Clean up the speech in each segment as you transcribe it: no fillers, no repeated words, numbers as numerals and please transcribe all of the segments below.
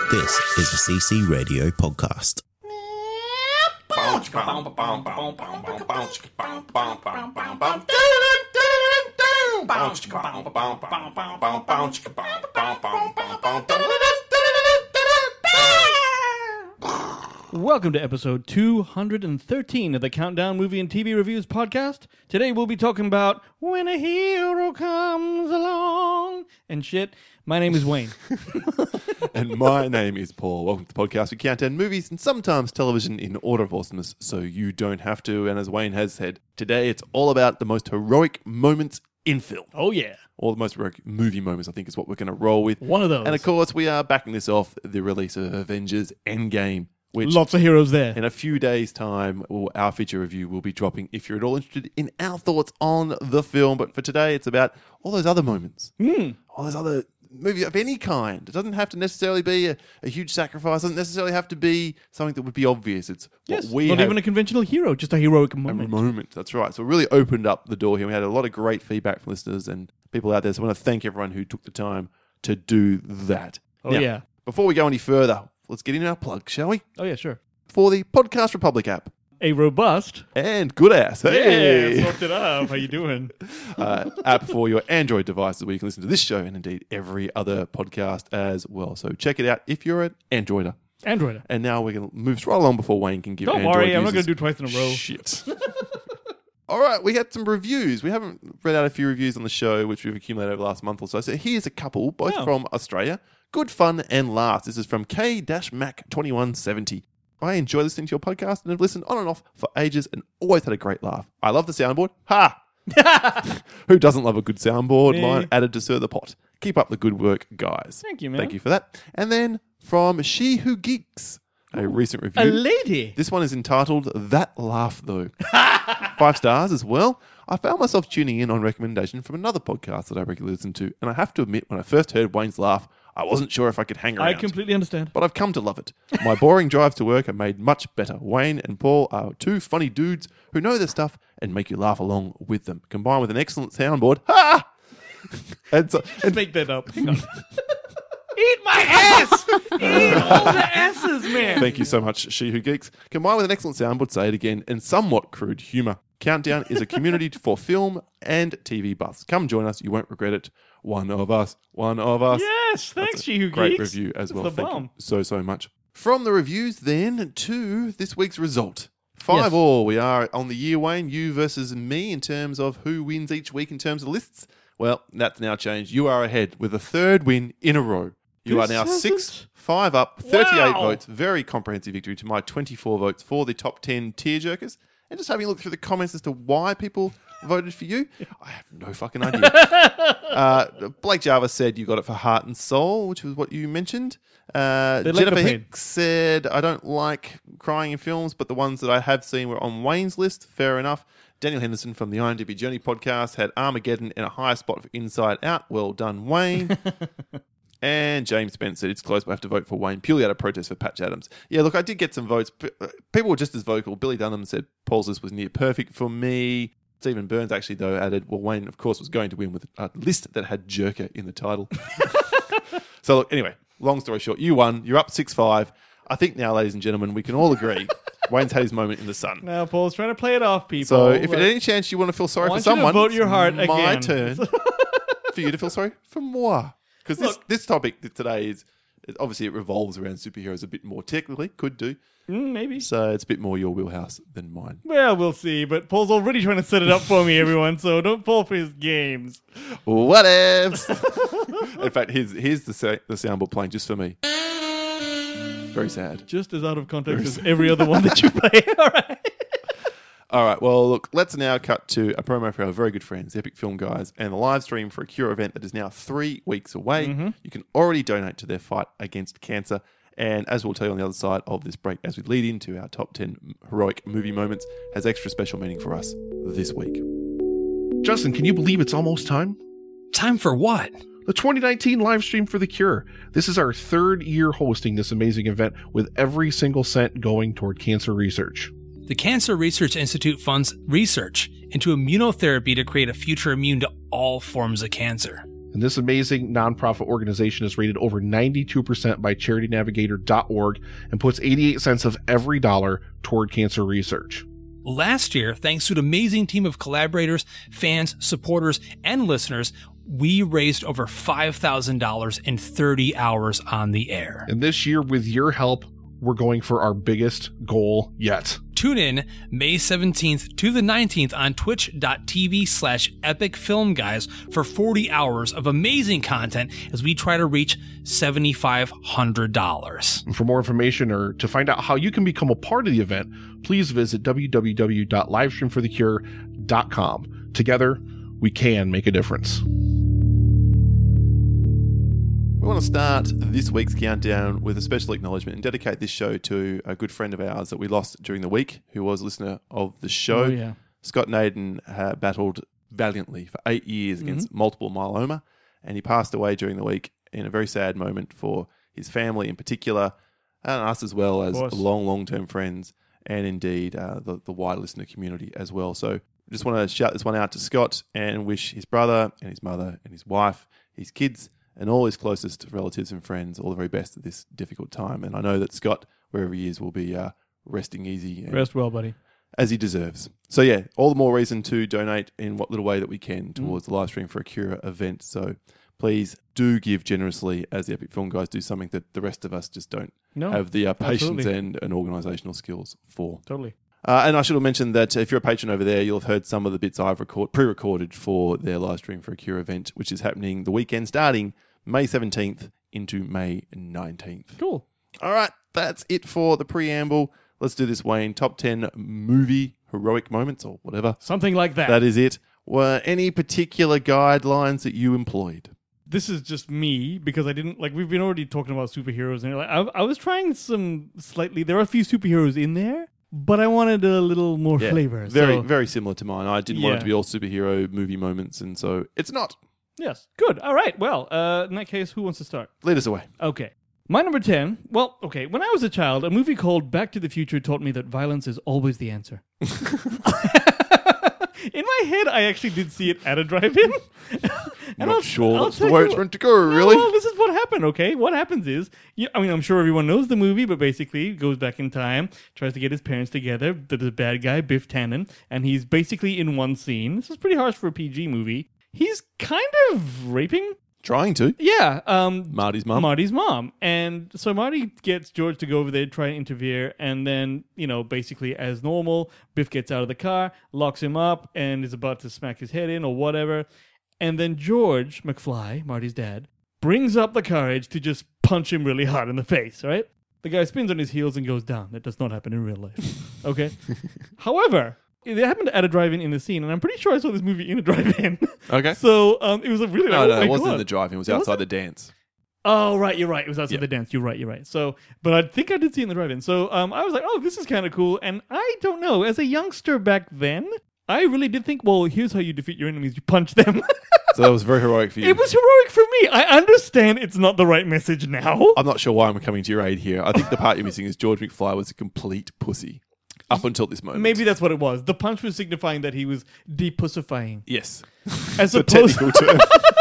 This is a CC Radio podcast. Welcome to episode 213 of the Countdown Movie and TV Reviews podcast. Today we'll be talking about When a Hero Comes Along and shit. My name is Wayne. And my name is Paul. Welcome to the podcast. We count down movies and sometimes television in order of awesomeness, so you don't have to. And as Wayne has said, today it's all about the most heroic moments in film. Oh yeah. Or the most heroic movie moments, I think, is what we're going to roll with. One of those. And of course, we are backing this off the release of Avengers Endgame, which Lots of heroes there. in a few days' time, our feature review will be dropping if you're at all interested in our thoughts on the film. But for today, it's about all those other moments. All those other movies of any kind. It doesn't have to necessarily be a huge sacrifice. It doesn't necessarily have to be something that would be obvious. It's what we not have. even a conventional hero, just a heroic A moment. moment. That's right. So it really opened up the door here. We had a lot of great feedback from listeners and people out there. So I want to thank everyone who took the time to do that. Oh Now, yeah. Before we go any further, let's get into our plug, shall we? Oh yeah, sure. For the Podcast Republic app. A robust. And good ass. Hey! Yeah, swapped it up. How you doing? App for your Android devices where you can listen to this show and indeed every other podcast as well. So check it out if you're an Androider. Android. And now we're going to move right along before Wayne can give Don't Android worry, I'm not going users to do twice in a row. shit. All right, we had some reviews. We haven't read out a few reviews on the show, which we've accumulated over the last month or so. So here's a couple, both from Australia. Good fun and laughs. This is from K-Mac2170. I enjoy listening to your podcast and have listened on and off for ages and always had a great laugh. I love the soundboard. Ha! Who doesn't love a good soundboard Me. line added to stir the pot? Keep up the good work, guys. Thank you, man. Thank you for that. And then from She Who Geeks, a recent review. A lady. This one is entitled That Laugh Though. 5 stars as well. I found myself tuning in on recommendation from another podcast that I regularly listen to, and I have to admit, when I first heard Wayne's laugh, I wasn't sure if I could hang around. I completely understand. But I've come to love it. My boring drives to work are made much better. Wayne and Paul are two funny dudes who know their stuff and make you laugh along with them. Combined with an excellent soundboard. Ha! And so, Let's make that up. Hang on. Eat my ass! Eat all the asses, man! thank you so much, She Who Geeks. Combined with an excellent soundboard, say it again, and somewhat crude humour. Countdown is a community for film and TV buffs. Come join us. You won't regret it. One of us. One of us. Yes, thanks, She Who Great Geeks. review as That's well. the Thank bomb. you so much. From the reviews then to this week's result. 5 Yes. all. We are on the year, Wayne. You versus me in terms of who wins each week in terms of lists. Well, that's now changed. You are ahead with a third win in a row. You are now This 6-5 up, 38 Wow. votes. Very comprehensive victory to my 24 votes for the top 10 tier jerkers. And just having a look through the comments as to why people voted for you, I have no fucking idea. Blake Jarvis said you got it for Heart and Soul, which was what you mentioned. like the Jennifer pain. Hicks said, I don't like crying in films, but the ones that I have seen were on Wayne's list. Fair enough. Daniel Henderson from the IMDb Journey podcast had Armageddon in a higher spot for Inside Out. Well done, Wayne. And James Spence said, it's close, but I have to vote for Wayne purely out of protest for Patch Adams. Yeah, look, I did get some votes. People were just as vocal. Billy Dunham said Paul's list was near perfect for me. Stephen Burns actually, though, added, well, Wayne, of course, was going to win with a list that had Jerker in the title. So, look, anyway, long story short, you won. You're up 6-5. I think now, ladies and gentlemen, we can all agree Wayne's had his moment in the sun. Now, Paul's trying to play it off, people. So, if Like, at any chance you want to feel sorry I for want you to someone, vote your heart it's my again. turn for you to feel sorry for moi. Because this topic today is, obviously it revolves around superheroes a bit more technically, could do. Maybe. So it's a bit more your wheelhouse than mine. Well, we'll see. But Paul's already trying to set it up for me, everyone. So don't fall for his games. Whatevs. In fact, here's the soundboard playing just for me. Very sad. Just as out of context as every other one that you play. All right. All right, well, look, let's now cut to a promo for our very good friends, Epic Film Guys, and the live stream for a Cure event that is now 3 weeks away. Mm-hmm. You can already donate to their fight against cancer. And as we'll tell you on the other side of this break, as we lead into our top 10 heroic movie moments, has extra special meaning for us this week. Justin, can you believe it's almost time? Time for what? The 2019 live stream for The Cure. This is our 3rd year hosting this amazing event with every single cent going toward cancer research. The Cancer Research Institute funds research into immunotherapy to create a future immune to all forms of cancer. And this amazing nonprofit organization is rated over 92% by charitynavigator.org and puts 88 cents of every dollar toward cancer research. Last year, thanks to an amazing team of collaborators, fans, supporters, and listeners, we raised over $5,000 in 30 hours on the air. And this year, with your help, we're going for our biggest goal yet. Tune in May 17th to the 19th on twitch.tv/epicfilmguys for 40 hours of amazing content as we try to reach $7,500. And for more information or to find out how you can become a part of the event, please visit www.livestreamforthecure.com. Together, we can make a difference. We want to start this week's countdown with a special acknowledgement and dedicate this show to a good friend of ours that we lost during the week, who was a listener of the show. Oh, yeah. Scott Naden battled valiantly for 8 years against multiple myeloma, and he passed away during the week in a very sad moment for his family in particular, and us as well as long-term friends, and indeed the wide listener community as well. So just want to shout this one out to Scott and wish his brother and his mother and his wife, his kids, and all his closest relatives and friends all the very best at this difficult time. And I know that Scott, wherever he is, will be resting easy. And Rest well, buddy. as he deserves. So yeah, all the more reason to donate in what little way that we can towards the Live Stream for a Cure event. So please do give generously, as the Epic Film Guys do something that the rest of us just don't have the patience and organisational skills for. Totally. And I should have mentioned that if you're a patron over there, you'll have heard some of the bits I've pre-recorded for their Live Stream for a Cure event, which is happening the weekend starting May 17th into May 19th. Cool. All right, that's it for the preamble. Let's do this, Wayne. Top 10 movie heroic moments or whatever. Something like that. That is it. Were any particular guidelines that you employed? This is just me because I didn't we've been already talking about superheroes and I was trying some slightly. There are a few superheroes in there, but I wanted a little more flavor. Very similar to mine. I didn't want it to be all superhero movie moments, and so it's not. Yes. Good. All right. Well, in that case, who wants to start? Lead us away. Okay. My number 10. Well, okay. When I was a child, a movie called Back to the Future taught me that violence is always the answer. In my head, I actually did see it at a drive-in. Not sure that's the way it's meant to go, really. Well, this is what happened, okay? What happens is, I'm sure everyone knows the movie, but basically goes back in time, tries to get his parents together. There's a bad guy, Biff Tannen, and he's basically in one scene. This is pretty harsh for a PG movie. He's kind of raping. Trying to. Yeah. Marty's mom. Marty's mom. And so Marty gets George to go over there, try to interfere. And then, basically as normal, Biff gets out of the car, locks him up, and is about to smack his head in or whatever. And then George McFly, Marty's dad, brings up the courage to just punch him really hard in the face, right? The guy spins on his heels and goes down. That does not happen in real life. Okay? However, they happened at a drive-in in the scene, and I'm pretty sure I saw this movie in a drive-in. Okay. So it was a really... No, it wasn't in the drive-in. It was outside the dance. Oh, right, you're right. It was outside the dance. You're right. So, but I think I did see it in the drive-in. So I was like, oh, this is kind of cool. And I don't know. As a youngster back then, I really did think, well, here's how you defeat your enemies. You punch them. So that was very heroic for you. It was heroic for me. I understand it's not the right message now. I'm not sure why I'm coming to your aid here. I think the part you're missing is George McFly was a complete pussy. Up until this moment. Maybe that's what it was. The punch was signifying that he was depussifying. Yes. As the opposed technical term.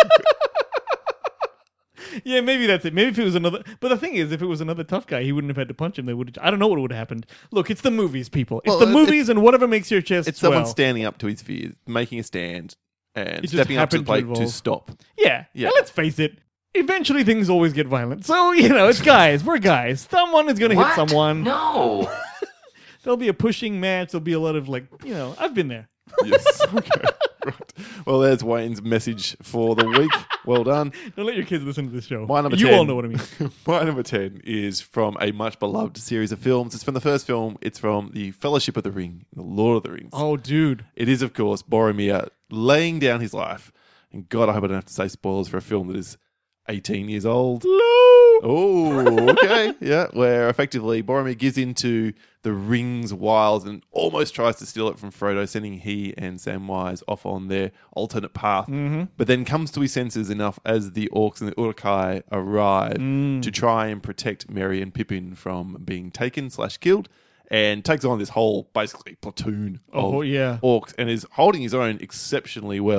Yeah, maybe that's it. Maybe if it was another... But the thing is, if it was another tough guy, he wouldn't have had to punch him. They would. I don't know what would have happened. Look, it's the movies, people. It's the movies and whatever makes your chest It's swell. someone standing up to his fears, making a stand, and stepping up to the plate to stop. Yeah. And let's face it. Eventually, things always get violent. So, it's guys. We're guys. Someone is going to hit someone. No. There'll be a pushing match. There'll be a lot of I've been there. Yes. Okay. Right. Well, there's Wayne's message for the week. Well done. Don't let your kids listen to this show. My number 10. You all know what I mean. My number 10 is from a much beloved series of films. It's from the first film. It's from the Fellowship of the Ring, the Lord of the Rings. Oh, dude. It is, of course, Boromir laying down his life. And God, I hope I don't have to say spoilers for a film that is 18 years old. Oh, okay. Yeah, where effectively Boromir gives into the ring's wiles and almost tries to steal it from Frodo, sending he and Samwise off on their alternate path. But then comes to his senses enough as the orcs and the Uruk-hai arrive to try and protect Merry and Pippin from being taken/killed, and takes on this whole, basically, platoon of orcs and is holding his own exceptionally well.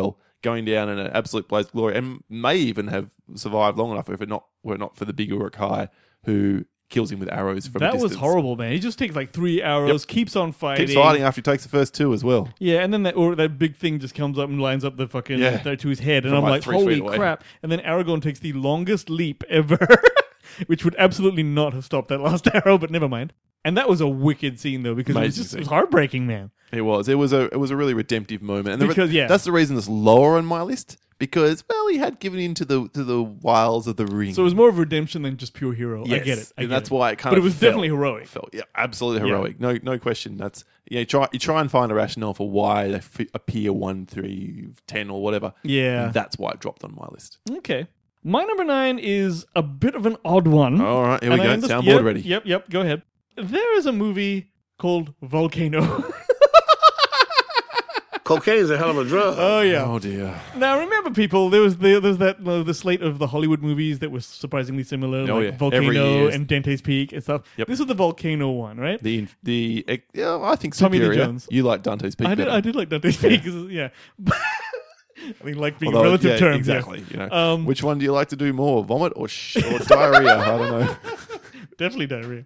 going down in an absolute blaze of glory, and may even have survived long enough if it were it not for the big Uruk-hai who kills him with arrows from a That distance. was horrible, man. He just takes like 3 arrows, keeps on fighting. Keeps fighting after he takes the first 2 as well. Yeah, and then that big thing just comes up and lines up the fucking to his head, and From I'm like like, 3 holy feet away. crap! And then Aragorn takes the longest leap ever, which would absolutely not have stopped that last arrow, but never mind. And that was a wicked scene though, because Amazing it was heartbreaking, man. It was a really redemptive moment, and Because, that's the reason it's lower on my list, because he had given in to the wiles of the ring. So it was more of redemption than just pure hero. Yes, I get it. and that's why it kind But of. it was definitely heroic. Felt absolutely heroic. No question. That's you try and find a rationale for why they appear 1, 3, 10 or whatever. Yeah. And that's why it dropped on my list. Okay. My number 9 is a bit of an odd one. All right, here we And I go. understand- Soundboard ready. Yep. Go ahead. There is a movie called Volcano. Cocaine's a hell of a drug. Oh yeah. Oh dear. Now remember, people, there was the slate of the Hollywood movies that was surprisingly similar, Oh, like yeah. Every Volcano year. and Dante's Peak and stuff. Yep. This is the Volcano one, right? I think Tommy Lee superior. Jones. You like Dante's Peak better. I did like Dante's Peak, 'cause, yeah. I mean, like being Although, relative yeah, terms, exactly. yes. You know, which one do you like to do more, vomit or diarrhea? I don't know. Definitely diarrhea.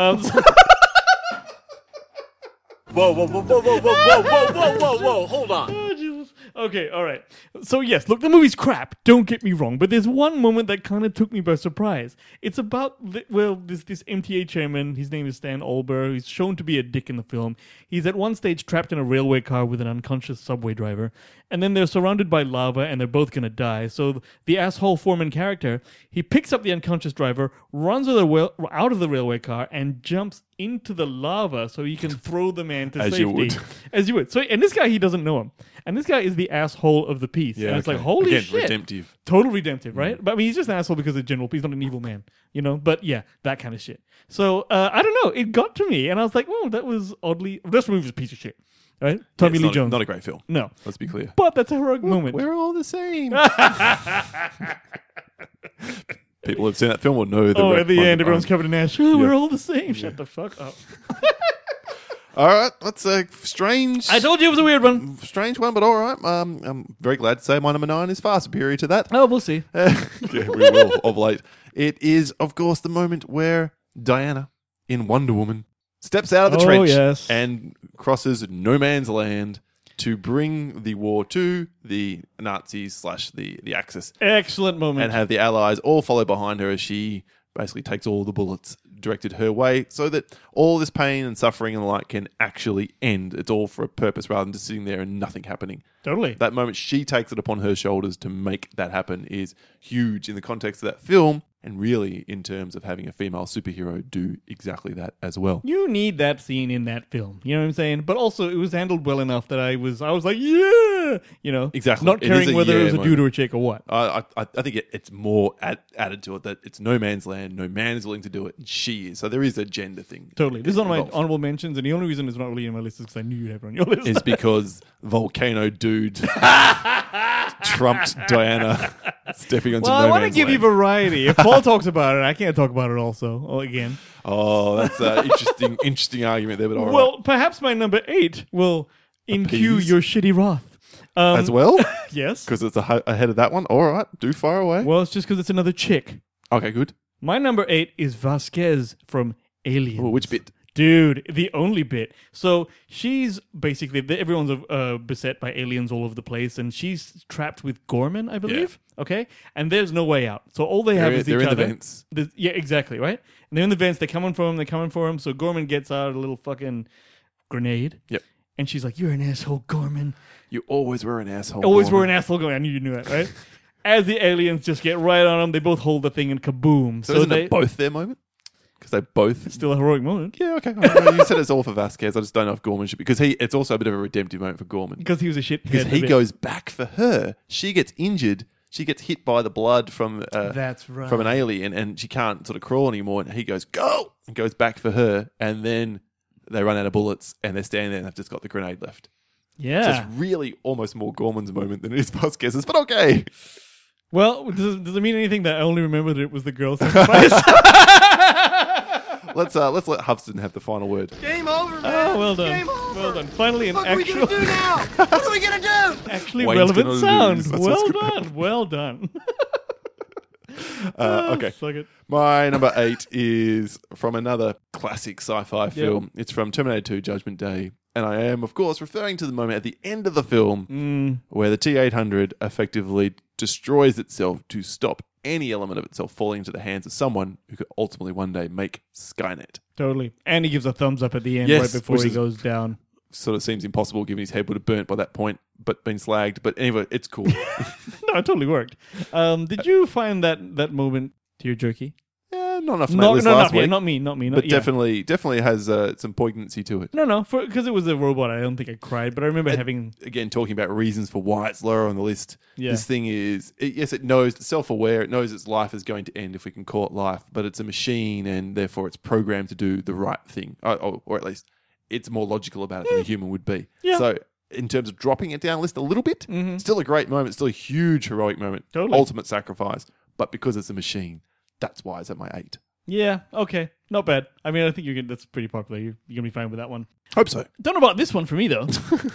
Whoa, hold on. Oh, Jesus. Okay, all right. So yes, look, the movie's crap. Don't get me wrong, but there's one moment that kind of took me by surprise. It's about this MTA chairman. His name is Stan Olber. He's shown to be a dick in the film. He's at one stage trapped in a railway car with an unconscious subway driver, and then they're surrounded by lava, and they're both gonna die. So the asshole foreman character, he picks up the unconscious driver, runs out of the railway car, and jumps into the lava so he can throw the man to As safety. you would. As you would. So, and this guy, he doesn't know him. And this guy is the asshole of the piece. Yeah, and it's like, okay. holy Again, shit. redemptive. Total redemptive, right? But I mean, he's just an asshole because of general. He's not an evil man, you know? But yeah, that kind of shit. So, I don't know. It got to me. And I was like, oh, that was oddly. This movie's a piece of shit, right? Tommy It's Lee not Jones. not a great film. No. Let's be clear. But that's a heroic moment. We're all the same. People who've seen that film will know the at the moment end, everyone's I'm- covered in ash. Oh, we're all the same. Shut the fuck up. All right, that's a strange. I told you it was a weird one. Strange one, but all right. I'm very glad to say my number 9 is far superior to that. Oh, we'll see. Yeah, we will of late. It is, of course, the moment where Diana in Wonder Woman steps out of the Oh, trench yes. and crosses no man's land to bring the war to the Nazis / the Axis Excellent moment. and have the Allies all follow behind her as she basically takes all the bullets directed her way so that all this pain and suffering and the like can actually end. It's all for a purpose rather than just sitting there and nothing happening. Totally. That moment she takes it upon her shoulders to make that happen is huge in the context of that film and really in terms of having a female superhero do exactly that as well. You need that scene in that film. You know what I'm saying? But also, it was handled well enough that I was like, yeah, you know, Exactly. not It is caring a whether it was a yeah dude moment. or a chick or what. I think it's more added to it that it's no man's land, no man is willing to do it, and she is. So there is a gender thing. Totally. This is one of my involved. honorable mentions, and the only reason it's not really in my list is because I knew you'd have it on your list. Is because Volcano Dude trumped Diana stepping onto well, no I want to man's give you land. variety. If Paul talks about it, I can't talk about it also. Again. Oh, that's an interesting argument there, but all right. Well, perhaps my number 8 will incue Appease. your shitty wrath. As well? Yes. Because it's ahead of that one? All right, do fire away. Well, it's just because it's another chick. Okay, good. My number 8 is Vasquez from Aliens. Oh, which bit? Dude, the only bit. So she's basically everyone's beset by aliens all over the place, and she's trapped with Gorman, I believe. Okay, and there's no way out. So all they have is They're each in the other. vents. Yeah, exactly, right. And they're in the vents. They're coming for him. They're coming for him. So Gorman gets out a little fucking grenade. Yep. And she's like, "You're an asshole, Gorman. You always were an asshole. Always were Gorman. an asshole, Gorman." I knew you knew that, right? As the aliens just get right on them, they both hold the thing and kaboom. So isn't it both their moment? Because they both... Still a heroic moment. Yeah, okay. I don't know. You said it's all for Vasquez. I just don't know if Gorman should be... Because it's also a bit of a redemptive moment for Gorman. Because he was a shit. Because he goes back for her. She gets injured. She gets hit by the blood from That's right. from an alien, and she can't sort of crawl anymore. And he goes, go! And goes back for her. And then they run out of bullets, and they're standing there and they've just got the grenade left. Yeah. So it's really almost more Gorman's moment than it is Vasquez's, but okay. Well, does it mean anything that I only remember that it was the girl sacrifice? let's let Hudson have the final word. Game over, man. Oh, well done. Game over. Well done. Finally, an What are we actual, gonna do now? What are we gonna do? actually Wayne's relevant gonna sound. lose. That's Well what's gonna done. Well done. Okay. Suck it. My number 8 is from another classic sci-fi film. It's from Terminator 2 Judgment Day. And I am, of course, referring to the moment at the end of the film where the T-800 effectively destroys itself to stop any element of itself falling into the hands of someone who could ultimately one day make Skynet. Totally. And he gives a thumbs up at the end Yes, right before which he is- goes down. Sort of seems impossible given his head would have burnt by that point, but been slagged. But anyway, it's cool. No, it totally worked. Did you find that moment tear-jerky? Yeah, not enough to No, make this no, last not, week. not me. But yeah. definitely has some poignancy to it. No, because it was a robot. I don't think I cried, but I remember having. Again, talking about reasons for why it's lower on the list. Yeah. This thing is, yes, it knows, it's self-aware. It knows its life is going to end, if we can call it life. But it's a machine, and therefore it's programmed to do the right thing, or at least it's more logical about it than a human would be. Yeah. So, in terms of dropping it down the list a little bit, still a great moment, still a huge heroic moment, Totally. ultimate sacrifice. But because it's a machine, that's why it's at my 8. Yeah, okay, not bad. I mean, I think that's pretty popular. You're gonna be fine with that one. Hope so. Don't know about this one for me though.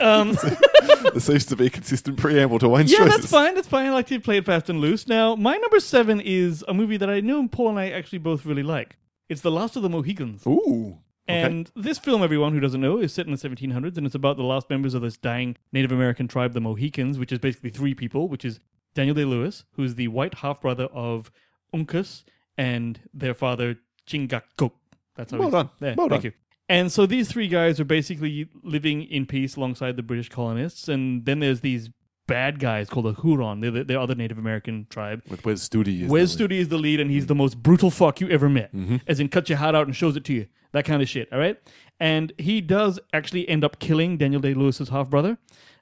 There seems to be a consistent preamble to Wayne's Yeah, choices. that's fine. That's fine. I like to play it fast and loose. Now, my number 7 is a movie that I know Paul and I actually both really like. It's The Last of the Mohicans. Ooh. Okay. And this film, everyone who doesn't know, is set in the 1700s, and it's about the last members of this dying Native American tribe, the Mohicans, which is basically 3 people, which is Daniel Day-Lewis, who's the white half-brother of Uncas, and their father, Chingachgook. That's how Well he's- done. There, Well thank done. you. And so these 3 guys are basically living in peace alongside the British colonists, and then there's these bad guys called the Huron. They're the other Native American tribe. With Wes Studi. Wes Studi is the lead, and he's the most brutal fuck you ever met. Mm-hmm. As in, cut your heart out and shows it to you. That kind of shit, all right? And he does actually end up killing Daniel Day-Lewis's half-brother.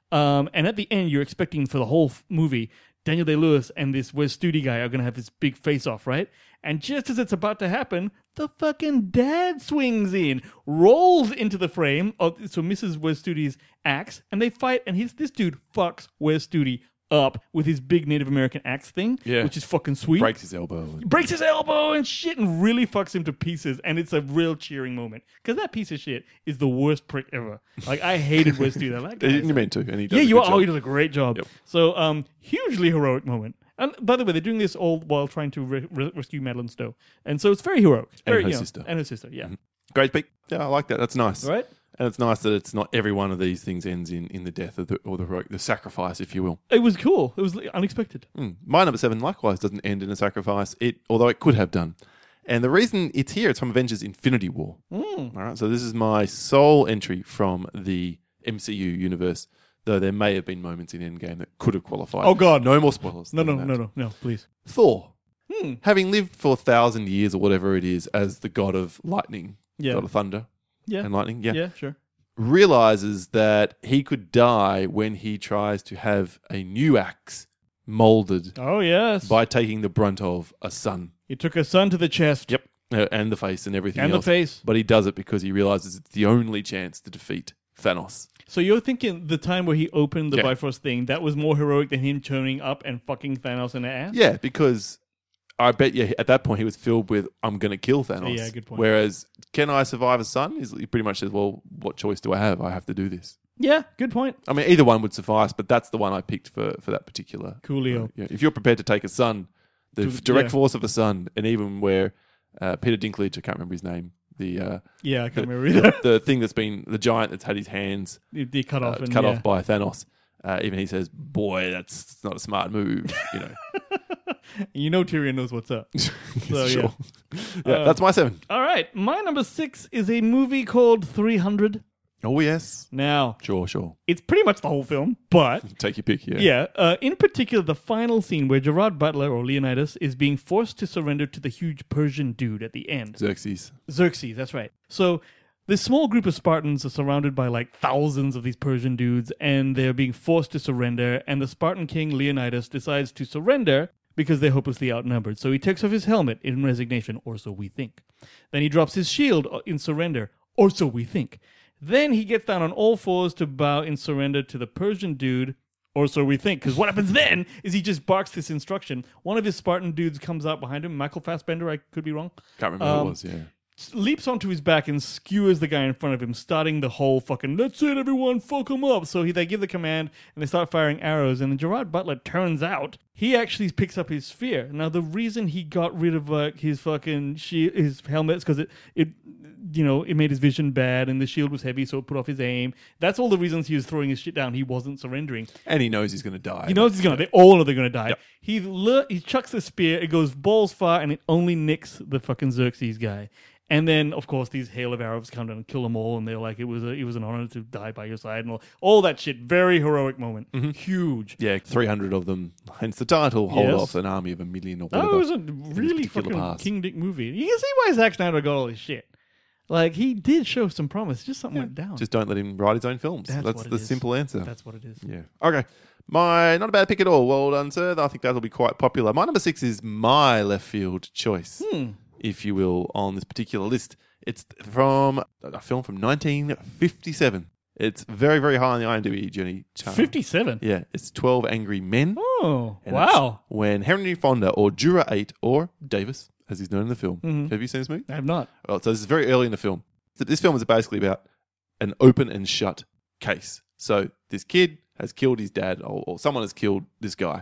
And at the end, you're expecting for the whole movie, Daniel Day-Lewis and this Wes Studi guy are going to have this big face-off, right? And just as it's about to happen, the fucking dad swings in, rolls into the frame, so misses Wes Studi's axe, and they fight, and this dude fucks Wes Studi up with his big Native American axe thing, Yeah. which is fucking sweet. Breaks his elbow. Breaks his elbow and shit and really fucks him to pieces, and it's a real cheering moment. Because that piece of shit is the worst prick ever. Like, I hated Wes Studi. That guy is- You meant to, and he does. yeah, a you good are. job. Oh, he does a great job. Yep. So, hugely heroic moment. And by the way, they're doing this all while trying to rescue Madeline Stowe, and so it's very heroic. It's And very, her you know, sister. and her sister. Yeah, Great pick. Yeah, I like that. That's nice. right. And it's nice that it's not every one of these things ends in the death of the sacrifice, if you will. It was cool. It was unexpected. My number 7 likewise doesn't end in a sacrifice, although it could have done. And the reason it's here, it's from Avengers Infinity War. All right, so this is my sole entry from the MCU universe, though there may have been moments in Endgame that could have qualified. Oh, God. No more spoilers. No, than that. no, please. Thor. Having lived for 1,000 years or whatever it is as the god of lightning, Yeah. god of thunder Yeah, and lightning, yeah, sure. realizes that he could die when he tries to have a new axe molded Oh yes. by taking the brunt of a sun. He took a son to the chest. Yep. And the face and everything And else. the face. But he does it because he realizes it's the only chance to defeat Thanos. So you're thinking the time where he opened the Yeah. Bifrost thing, that was more heroic than him turning up and fucking Thanos in the ass? Yeah, because I bet you at that point he was filled with, I'm going to kill Thanos. Yeah, good point. Whereas, can I survive a sun? He pretty much says, well, what choice do I have? I have to do this. Yeah, good point. I mean, either one would suffice, but that's the one I picked for that particular. Coolio. Yeah, if you're prepared to take a sun, the direct force of a sun, and even where Peter Dinklage, I can't remember his name, the Yeah, I can't remember either. the thing that's been the giant that's had his hands They cut off. cut off by Thanos. Even he says, "Boy, that's not a smart move." You know, You know Tyrion knows what's up. So, sure. Yeah, that's my 7. All right, my number 6 is a movie called 300. Oh yes, Now, sure. it's pretty much the whole film, but Take your pick. Yeah. in particular, the final scene where Gerard Butler, or Leonidas, is being forced to surrender to the huge Persian dude at the end. Xerxes. Xerxes, that's right. So this small group of Spartans are surrounded by like thousands of these Persian dudes, and they're being forced to surrender, and the Spartan king Leonidas decides to surrender because they're hopelessly outnumbered. So he takes off his helmet in resignation, or so we think. Then he drops his shield in surrender, or so we think. Then he gets down on all fours to bow in surrender to the Persian dude, or so we think. Because what happens then is he just barks this instruction. One of his Spartan dudes comes out behind him, Michael Fassbender, I could be wrong. Can't remember who it was. Yeah. leaps onto his back and skewers the guy in front of him, starting the whole fucking "that's it, everyone, fuck him up." So they give the command and they start firing arrows. And then Gerard Butler turns out he actually picks up his spear. Now the reason he got rid of his fucking his helmet is because it made his vision bad and the shield was heavy, so it put off his aim. That's all the reasons he was throwing his shit down. He wasn't surrendering. And he knows he's going to die. He knows he's gonna. They all know they're gonna die. Yep. He chucks the spear. It goes balls far, and it only nicks the fucking Xerxes guy. And then, of course, these hail of arrows come down and kill them all. And they're like, it was an honor to die by your side, and all that shit. Very heroic moment. Huge. Yeah, 300 of them. Hence the title. Hold Yes. off an army of 1 million or That whatever. was a really particular fucking pass. King Dick movie. You can see why Zack Snyder got all his shit. Like, he did show some promise. Just something went down. Just don't let him write his own films. That's That's what it the is. simple answer. That's what it is. Yeah. Okay. Not a bad pick at all. Well done, sir. I think that'll be quite popular. My number 6 is my left field choice, if you will, on this particular list. It's from a film from 1957. It's very, very high on the IMDb journey chart. 57. Yeah, it's 12 Angry Men. Oh, And wow. it's when Henry Fonda, or Jura 8, or Davis, as he's known in the film. Have you seen this movie? I have not. Well, so this is very early in the film. So this film is basically about an open and shut case. So this kid has killed his dad, or someone has killed this guy.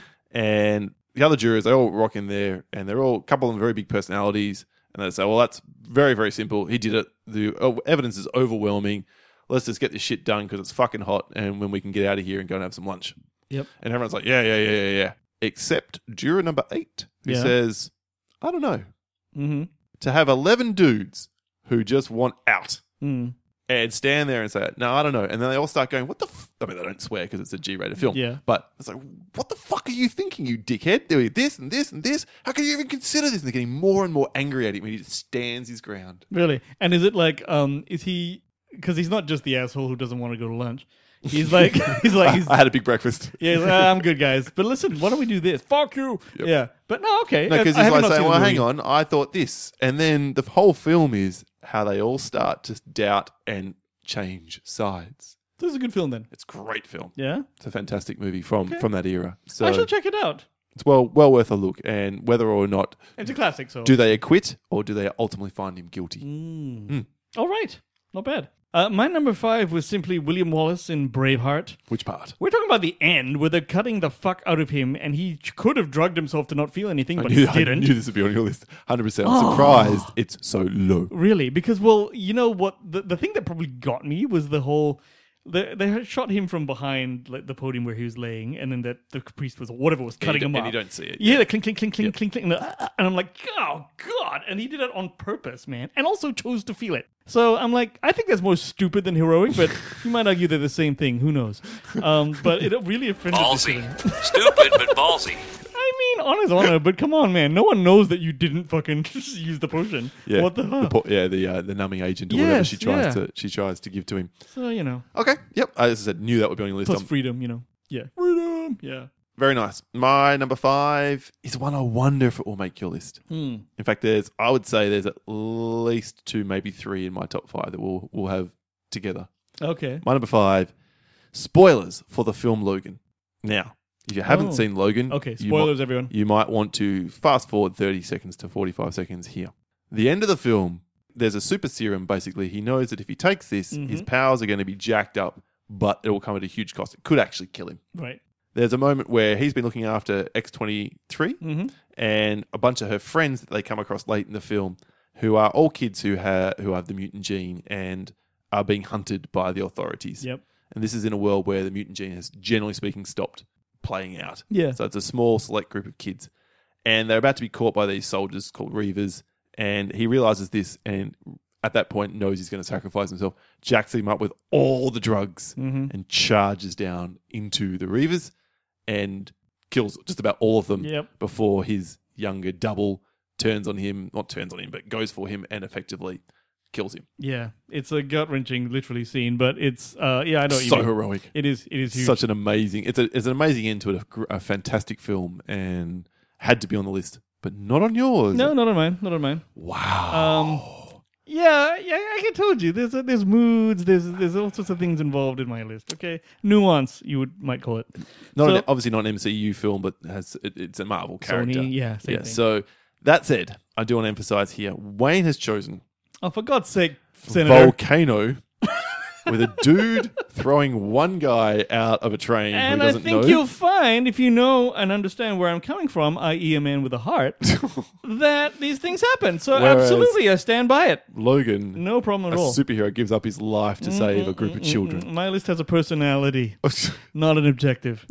And the other jurors, they all rock in there, and they're all, a couple of them very big personalities. And they say, well, that's very, very simple. He did it. The evidence is overwhelming. Let's just get this shit done because it's fucking hot, and when we can get out of here and go and have some lunch. Yep. And everyone's like, yeah. Except juror number 8, who Yeah. says, I don't know. Mm-hmm. To have 11 dudes who just want out Mm. and stand there and say, no, I don't know. And then they all start going, what the I mean, they don't swear because it's a G-rated film. Yeah. But it's like, what the fuck are you thinking, you dickhead? Doing this and this and this? How can you even consider this? And they're getting more and more angry at him, and he just stands his ground. Really? And is it like, is he, because he's not just the asshole who doesn't want to go to lunch. He's like, he's I had a big breakfast. yeah, he's like, I'm good, guys. But listen, why don't we do this? Fuck you. Yep. Yeah. But no, okay. No, because I he's have like not saying, seen well, the hang movie. on, I thought this. And then the whole film is how they all start to doubt and change sides. This is a good film then. It's a great film. Yeah? It's a fantastic movie from that era. So I should check it out. it's well worth a look. And whether or not, It's a classic, so. do they acquit or do they ultimately find him guilty? All right. Not bad. My number 5 was simply William Wallace in Braveheart. Which part? We're talking about the end where they're cutting the fuck out of him, and he could have drugged himself to not feel anything, but he I didn't. knew this would be on your list. 100%. I'm surprised it's so low. Really? Because, well, you know what? The thing that probably got me was the whole... They had shot him from behind like the podium where he was laying, and then the priest was, or whatever, was cutting him and up. you don't see it. Yeah, the clink, clink, clink, clink, clink, clink. And I'm like, oh, God. And he did it on purpose, man. And also chose to feel it. So I'm like, I think that's more stupid than heroic, but you might argue they're the same thing. Who knows? But it really offended the shit out of me. Stupid, but ballsy. I mean, on his honor, but come on, man. No one knows that you didn't fucking use the potion. Yeah. What the fuck? The numbing agent or whatever Yes, she tries to give to him. So, you know, Okay. Yep. I just said knew that would be on your list. plus freedom, you know. Yeah. Freedom. Yeah. Very nice. My number 5 is one I wonder if it will make your list. In fact, I would say there's at least 2, maybe 3 in my top 5 that we'll have together. Okay. My number 5, spoilers for the film Logan. Now, if you haven't seen Logan, Okay, spoilers, everyone. you might want to fast forward 30 seconds to 45 seconds here. The end of the film, there's a super serum. Basically, he knows that if he takes this, his powers are going to be jacked up, but it will come at a huge cost. It could actually kill him. Right. There's a moment where he's been looking after X-23 and a bunch of her friends that they come across late in the film who are all kids who have the mutant gene and are being hunted by the authorities. Yep. And this is in a world where the mutant gene has, generally speaking, stopped playing out. Yeah. So it's a small, select group of kids. And they're about to be caught by these soldiers called Reavers. And he realizes this and at that point knows he's going to sacrifice himself, jacks him up with all the drugs and charges down into the Reavers and kills just about all of them before his younger double turns on him, not turns on him, but goes for him and effectively kills him. Yeah. It's a gut-wrenching, literally, scene, but it's, I know what you So mean. heroic. It is huge. Such an amazing, it's an amazing end to it, a fantastic film and had to be on the list, but not on yours. No, not on mine. Not on mine. Wow. Yeah, I told you. There's moods. There's all sorts of things involved in my list. Okay, nuance you might call it. Obviously not an MCU film, but it's a Marvel character. Sony, yeah, same thing. So That said, I do want to emphasize here, Wayne has chosen Oh, for God's sake, Senator. Volcano with a dude throwing one guy out of a train And who I doesn't think know. you'll find, if you know and understand where I'm coming from, i.e. a man with a heart, that these things happen. So Whereas- absolutely, I stand by it. Logan, No problem a at all. superhero, gives up his life to save a group of children. My list has a personality, not an objective.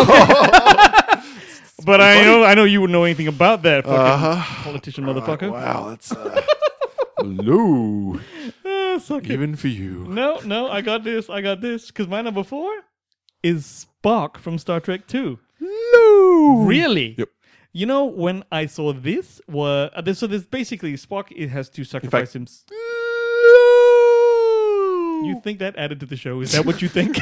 But I know you wouldn't know anything about that, fucking politician motherfucker. Wow, that's low. Suck it. Even for you. No, I got this. Because my number 4 is Spock from Star Trek 2. No. Really? Yep. You know, when I saw this, so there's basically Spock. It has to sacrifice him. You think that added to the show? Is that what you think?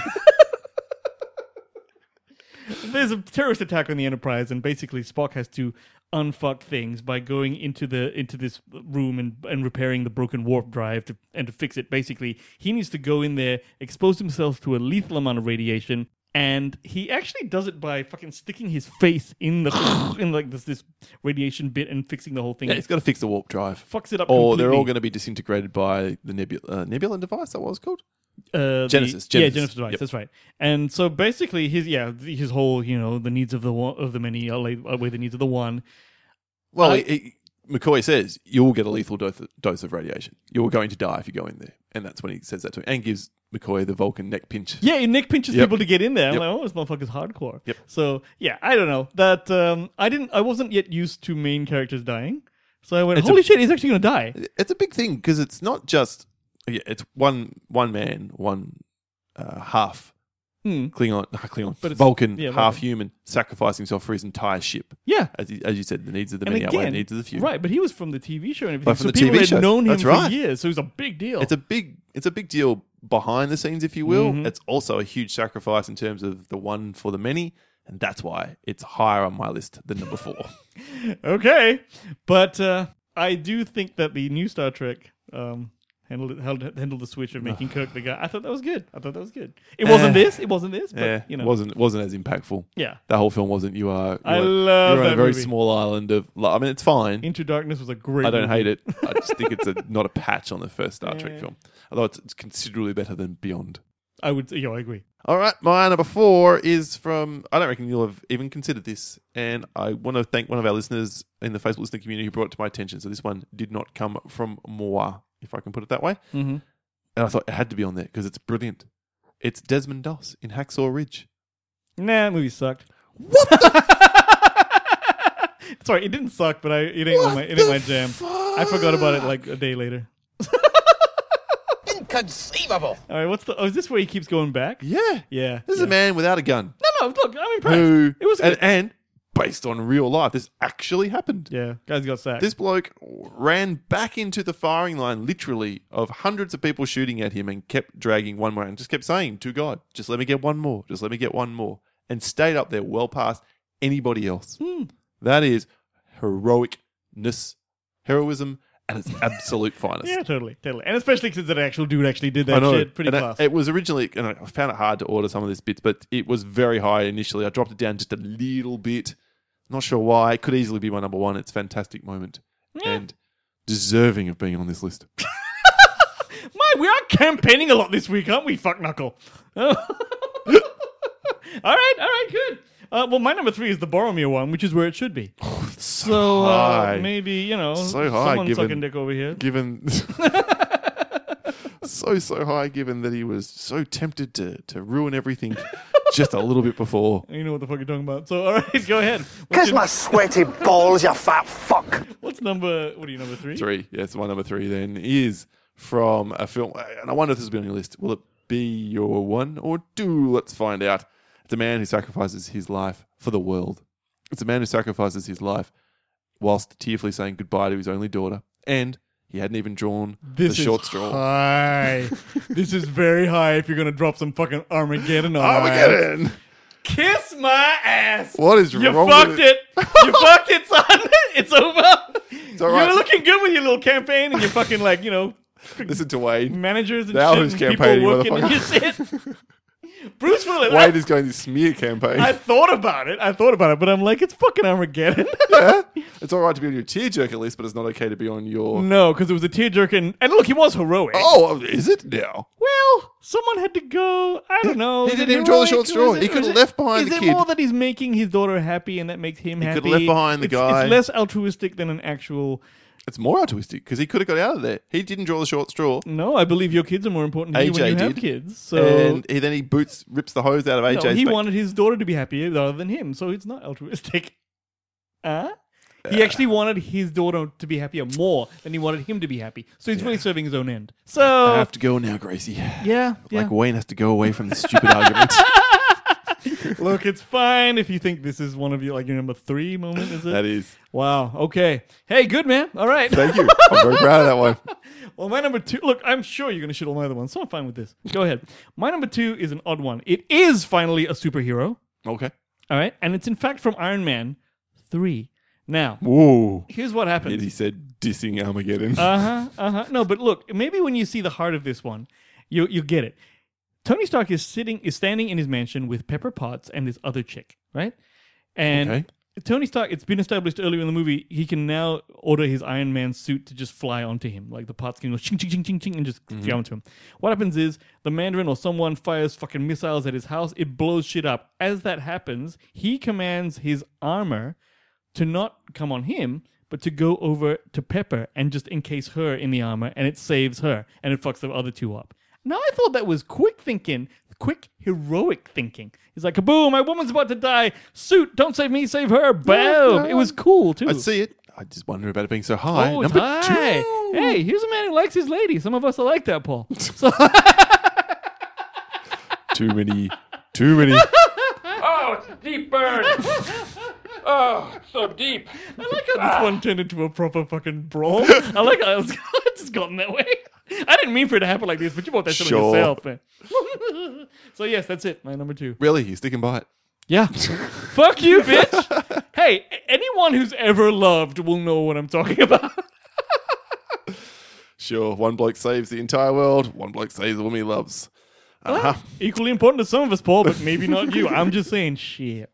There's a terrorist attack on the Enterprise, and basically Spock has to unfuck things by going into this room and repairing the broken warp drive to fix it. Basically, he needs to go in there, expose himself to a lethal amount of radiation, and he actually does it by fucking sticking his face in this radiation bit and fixing the whole thing. Yeah, he's got to fix the warp drive. Fucks it up Or completely. they're all going to be disintegrated by the Nebula device, that was called? Genesis. Genesis device. Yep. That's right. And so basically, his whole the needs of the many outweigh the needs of the one. Well, McCoy says, you'll get a lethal dose of radiation. You're going to die if you go in there. And that's when he says that to him. And gives McCoy the Vulcan neck pinch. Yeah, Nick pinches Yep. people to get in there. I'm Yep. like, oh, this motherfucker's hardcore. Yep. So yeah, I don't know that. I wasn't yet used to main characters dying. So I went, holy shit, he's actually going to die. It's a big thing because it's not just... Yeah, it's one man, one half Klingon, But it's- Vulcan, yeah, half Vulcan. human, sacrifice himself for his entire ship. Yeah. As you said, the needs of the And many outweigh the again, needs of the few. right? But he was from the TV show and everything, But from so the people TV had show. known him That's for right. years. So it was a big deal. It's a big deal behind the scenes, if you will. Mm-hmm. It's also a huge sacrifice in terms of the one for the many, and that's why it's higher on my list than number 4. Okay, but I do think that the new Star Trek handled the switch of making Kirk the guy. I thought that was good. It wasn't this, but Yeah, you know, wasn't as impactful. yeah. The whole film wasn't. You are. I love You're on that a very movie. small island of. I mean, it's fine. Into Darkness was a great. I don't movie. hate it. I just think it's not a patch on the first Star Trek film. Although it's considerably better than Beyond. I would. Yeah, I agree. All right, my number 4 is from. I don't reckon you'll have even considered this, and I want to thank one of our listeners in the Facebook listener community who brought it to my attention. So this one did not come from moi, if I can put it that way. Mm-hmm. And I thought it had to be on there because it's brilliant. It's Desmond Doss in Hacksaw Ridge. Nah, that movie sucked. Sorry, it didn't suck, but it ain't my jam. I forgot about it like a day later. Inconceivable. All right, is this where he keeps going back? Yeah. Yeah. This is a man without a gun. No, look, I'm impressed. Who, It was good. and based on real life, this actually happened. Yeah, guys got sacked. This bloke ran back into the firing line, literally, of hundreds of people shooting at him and kept dragging one more and just kept saying to God, just let me get one more. Just let me get one more. And stayed up there well past anybody else. That is heroism at its absolute finest. Yeah, totally. And especially because that actual dude actually did I that know. shit. Pretty And class. it was originally, and I found it hard to order some of these bits, but it was very high initially. I dropped it down just a little bit. Not sure why. It could easily be my number 1. It's a fantastic moment. And deserving of being on this list. We are campaigning a lot this week, aren't we, fuck knuckle? All right, good. Well, my number 3 is the Boromir one, which is where it should be. So high. maybe, So high, someone given- sucking dick over here. Given so high, given that he was so tempted to ruin everything just a little bit before. You know what the fuck you're talking about. So, all right, go ahead. Kiss my sweaty balls, you fat fuck. What are you, number 3? 3. Yes, my number 3 then is from a film, and I wonder if this will be on your list. Will it be your 1 or 2? Let's find out. It's a man who sacrifices his life for the world. It's a man who sacrifices his life whilst tearfully saying goodbye to his only daughter, and he hadn't even drawn the short straw. High. This is very high if you're going to drop some fucking Armageddon on us. Armageddon! Kiss my ass. What is You wrong fucked with it. You fucked it, son. It's over. all right. You're looking good with your little campaign and your fucking, Listen to Wayne. managers and Now shit who's and people campaigning, working and your shit. Bruce Willis. Wade is going this smear campaign. I thought about it, but I'm like, it's fucking Armageddon. Yeah. It's all right to be on your tearjerker list, but it's not okay to be on your... No, because it was a tearjerker, and look, he was heroic. Oh, is it now? Well, someone had to go. I don't know. He Was didn't it even draw the heroic? short straw. Was it- He could was have it- left behind the Is kid. it more that he's making his daughter happy and that makes him happy? could have left behind the guy. It's less altruistic than an actual... It's more altruistic because he could have got out of there. He didn't draw the short straw. No, I believe your kids are more important to you when AJ you have did. kids. So And then he rips the hose out of AJ's no, he back. wanted his daughter to be happier rather than him, so it's not altruistic. He actually wanted his daughter to be happier more than he wanted him to be happy. So he's really serving his own end. I So have to go now, Gracie. yeah. Like Wayne has to go away from the stupid argument. Look, it's fine if you think this is one of your like your number 3 moment. Is it? That is. Wow. Okay. Hey, good man. All right. Thank you. I'm very proud of that one. Well, my number 2. Look, I'm sure you're going to shit all my other ones, so I'm fine with this. Go ahead. My number 2 is an odd one. It is finally a superhero. Okay. All right, and it's in fact from Iron Man 3. Now, Whoa. here's what happens. He said dissing Armageddon. No, but look, maybe when you see the heart of this one, you get it. Tony Stark is standing in his mansion with Pepper Potts and this other chick, right? And Okay. Tony Stark, it's been established earlier in the movie, he can now order his Iron Man suit to just fly onto him. Like the parts can go ching, ching, ching, ching, ching, and just go onto him. What happens is the Mandarin or someone fires fucking missiles at his house. It blows shit up. As that happens, he commands his armor to not come on him, but to go over to Pepper and just encase her in the armor, and it saves her, and it fucks the other two up. Now, I thought that was quick thinking, quick heroic thinking. He's like, kaboom, my woman's about to die. Suit, don't save me, save her. Boom. It was cool, too. I see it. I just wonder about it being so high. Oh, Number it's high. 2. Hey, here's a man who likes his lady. Some of us are like that, Paul. So, Too many. Oh, it's a deep burn. Oh, it's so deep. I like how this one turned into a proper fucking brawl. I like how it's just gotten that way. I didn't mean for it to happen like this, but you brought that shit on Sure. yourself, man. So yes, that's it. My number 2. Really? You're sticking by it? Yeah. Fuck you, bitch. Hey, anyone who's ever loved will know what I'm talking about. Sure. One bloke saves the entire world. One bloke saves the woman he loves. Equally important to some of us, Paul, but maybe not you. I'm just saying shit.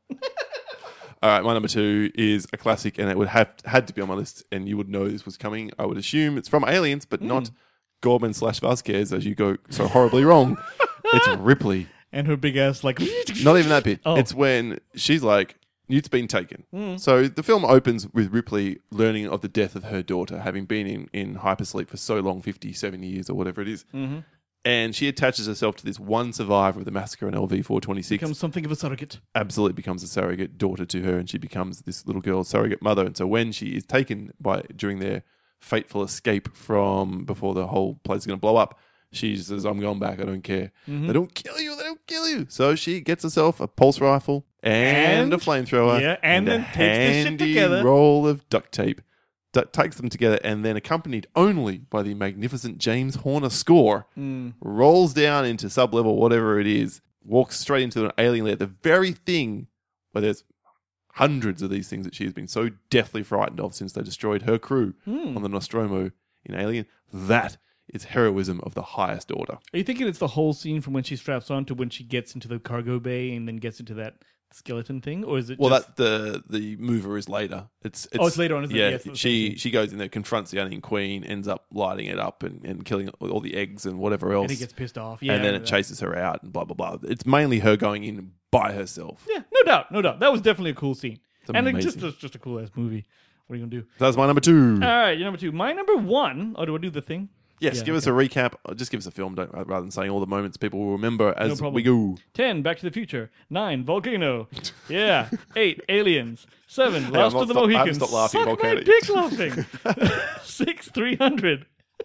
All right, my number 2 is a classic, and it would had to be on my list, and you would know this was coming. I would assume it's from Aliens, but not Gorman/Vasquez, as you go so horribly wrong. It's Ripley. And her big ass, like... Not even that bit. Oh. It's when she's like, Newt's been taken. So the film opens with Ripley learning of the death of her daughter, having been in hypersleep for so long, 57 years or whatever it is. And she attaches herself to this one survivor of the massacre in LV-426. becomes something of a surrogate. Absolutely becomes a surrogate daughter to her, and she becomes this little girl's surrogate mother. And so when she is taken during their fateful escape from before the whole place is going to blow up, she says, I'm going back, I don't care. They don't kill you. So she gets herself a pulse rifle and a flamethrower. Yeah, and then a takes this shit handy together. roll of duct tape. Takes them together, and then accompanied only by the magnificent James Horner score, rolls down into sub-level, whatever it is, walks straight into an alien lair, the very thing where there's hundreds of these things that she has been so deathly frightened of since they destroyed her crew on the Nostromo in Alien. That is heroism of the highest order. Are you thinking it's the whole scene from when she straps on to when she gets into the cargo bay and then gets into that skeleton thing? Or is it Well, just... the mover is later. It's later on, isn't it? Yeah, Yes, that's she goes in there, confronts the Alien Queen, ends up lighting it up and killing all the eggs and whatever else. And he gets pissed off. Yeah, and then I it remember chases her out and blah, blah, blah. It's mainly her going in by herself. that. Yeah, no doubt. That was definitely a cool scene. And it amazing. just a cool ass movie. What are you going to do? That's my number 2. All right, your number 2. My number 1. Oh, do I do the thing? Yes, Yeah, give us a recap. Just give us a film, rather than saying all the moments people will remember as problem. we go. 10, Back to the Future. 9, Volcano. Yeah. 8, Aliens. 7, I'm Lost not to the stop- I Mohicans. haven't stopped laughing, Suck Volcano. my dick laughing. 6, 300.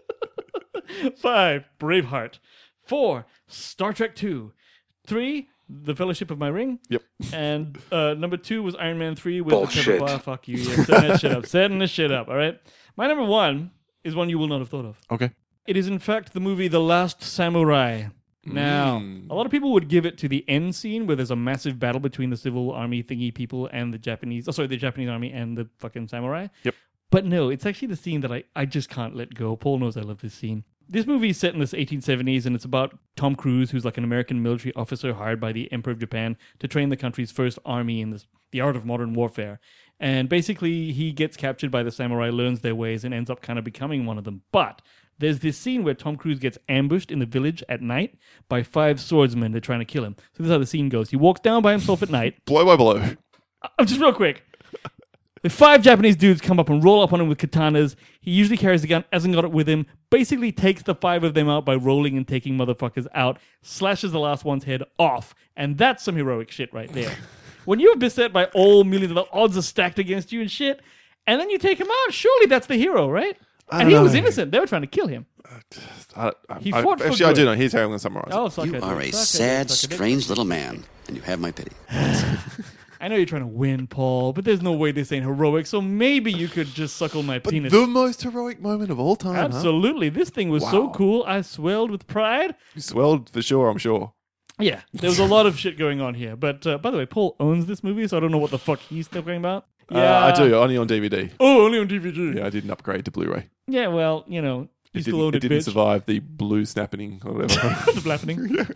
5, Braveheart. 4, Star Trek 2. 3, The Fellowship of My Ring. Yep. And number 2 was Iron Man 3 with Bullshit. the Pepper Bar. Fuck you. Yeah, setting this shit up. All right. My number 1 is one you will not have thought of. Okay. It is, in fact, the movie The Last Samurai. Now, a lot of people would give it to the end scene where there's a massive battle between the civil army thingy people and the Japanese army and the fucking samurai. Yep. But no, it's actually the scene that I just can't let go. Paul knows I love this scene. This movie is set in the 1870s, and it's about Tom Cruise, who's like an American military officer hired by the Emperor of Japan to train the country's first army in the art of modern warfare. And basically, he gets captured by the samurai, learns their ways, and ends up kind of becoming one of them. But there's this scene where Tom Cruise gets ambushed in the village at night by 5 swordsmen. They're trying to kill him. So this is how the scene goes. He walks down by himself at night. Blow by blow. Just real quick. The 5 Japanese dudes come up and roll up on him with katanas. He usually carries the gun, hasn't got it with him, basically takes the 5 of them out by rolling and taking motherfuckers out, slashes the last one's head off. And that's some heroic shit right there. When you're beset by all millions of the odds are stacked against you and shit, and then you take him out, surely that's the hero, right? And he was innocent. They were trying to kill him. He fought for actually, I good. do know. Here's how I'm going to summarize it. Oh, suck You it, are a suck it, sad, suck it. strange little man, and you have my pity. I know you're trying to win, Paul, but there's no way this ain't heroic, so maybe you could just suckle my penis. The most heroic moment of all time. Absolutely. This thing was so Wow. cool. I swelled with pride. You swelled for sure, I'm sure. Yeah, there was a lot of shit going on here. But by the way, Paul owns this movie, so I don't know what the fuck he's talking about. I do, only on DVD. Oh, only on DVD. Yeah, I didn't upgrade to Blu-ray. Yeah, well, you know, you still owned It it, didn't bitch. survive the blue snapping or whatever. The blappening.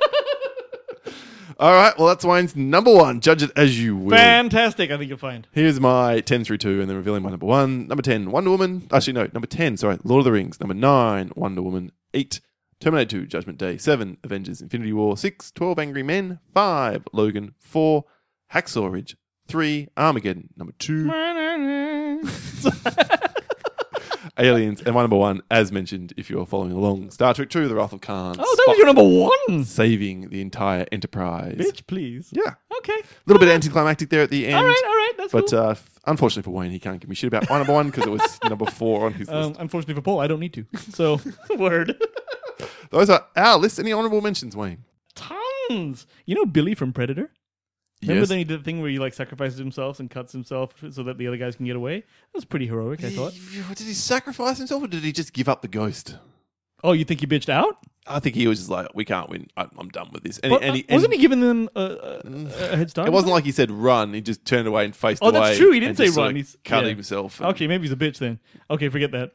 All right, well, that's Wayne's number 1. Judge it as you will. Fantastic, I think you'll find. Here's my 10 through 2, and then revealing my number 1. Number 10, Wonder Woman. Actually, no, number 10, sorry, Lord of the Rings. Number 9, Wonder Woman. 8, Terminator 2, Judgment Day. 7, Avengers Infinity War. 6, 12 Angry Men. 5, Logan. 4, Hacksaw Ridge. 3, Armageddon. Number 2, Aliens. And my number 1, as mentioned, if you're following along, Star Trek 2, The Wrath of Khan. Oh, that was your number 1. Saving the entire Enterprise. Bitch, please. Yeah. Okay. A little bit anticlimactic there at the end. All right, that's But cool. unfortunately for Wayne, he can't give me shit about my number 1 because it was number 4 on his list. Unfortunately for Paul, I don't need to. So, word. Those are our list. Any honorable mentions, Wayne? Tons. You know Billy from Predator? Remember Yes. then he did the thing where he like sacrifices himself and cuts himself so that the other guys can get away? That was pretty heroic, I thought. Did he sacrifice himself or did he just give up the ghost? Oh, you think he bitched out? I think he was just like, we can't win. I'm done with this. And, But, and wasn't he giving them a head start? It wasn't like he said run. He just turned away and faced Oh, away. that's true. He didn't and say just sort run. of He's cut yeah. himself. and Okay, maybe he's a bitch then. Okay, forget that.